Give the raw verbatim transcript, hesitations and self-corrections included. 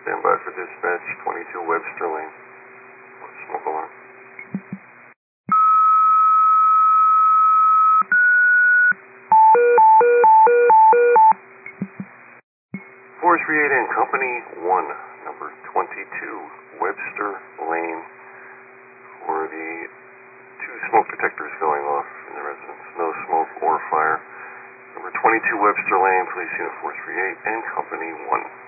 Stand by for dispatch, twenty-two Webster Lane. Smoke alarm. four three eight and Company one, number twenty-two Webster Lane, for the two smoke detectors going off in the residence. No smoke or fire. Number twenty-two Webster Lane, Police Unit four three eight and Company one.